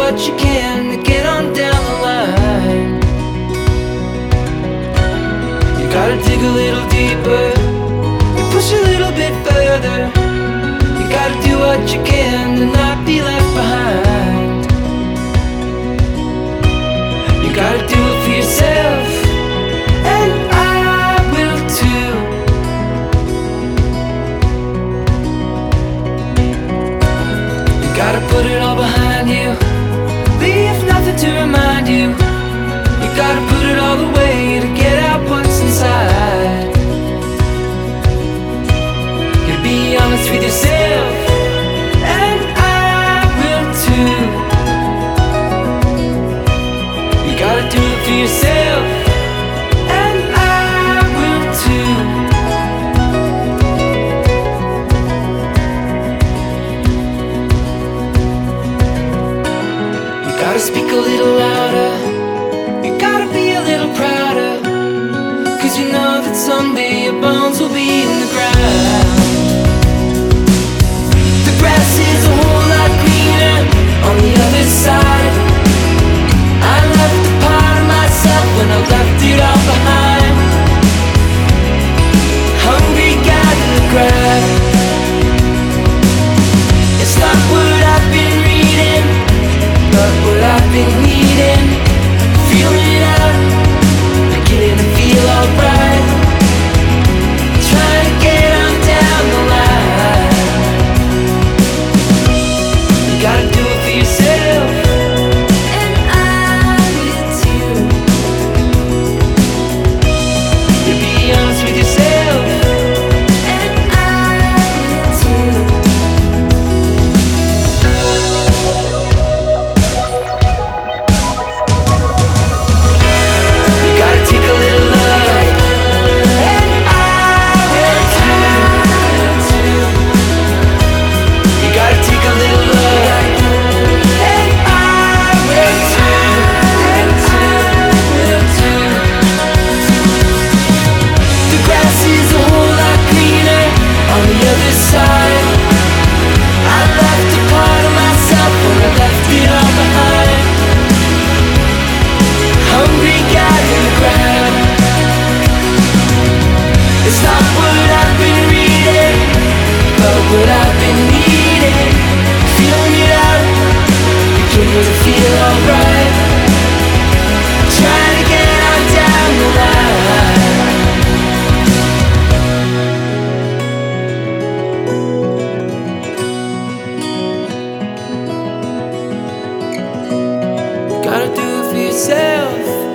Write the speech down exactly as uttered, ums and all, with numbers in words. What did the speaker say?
what you can to get on down the line. You gotta dig a little deeper and push a little bit further. You gotta do what you can to not be left behind. You gotta do it for yourself, and I will too. You gotta put it all behind you, leave nothing to remind you. You gotta put it all away to get out what's inside. You be honest with yourself, and I will too. You gotta do it for yourself, and I will too. You gotta speak a little louder, you gotta be a little prouder, 'cause you know that someday your bones will be in the ground. The grass is a whole lot greener on the other side. I left a part of myself when I left it all behind. Hungry guy to grab. It's not what I've been reading, but what I've been needing. Feeling it out, beginning to feel alright. Trying to get on down the line. You gotta do it for yourself, and I will too. You be honest with yourself, and I will too. You gotta take a little love, and I will too. You gotta take a little love, and I will too. Will too. The grass is a whole lot greener on the other side. I left a part of myself when I left it all behind. Hungry guy in the ground. It's not what I've been reading, but what I've been needing. Feeling it out, beginning to feel alright. Trying to get on down the line. Gotta do it for yourself,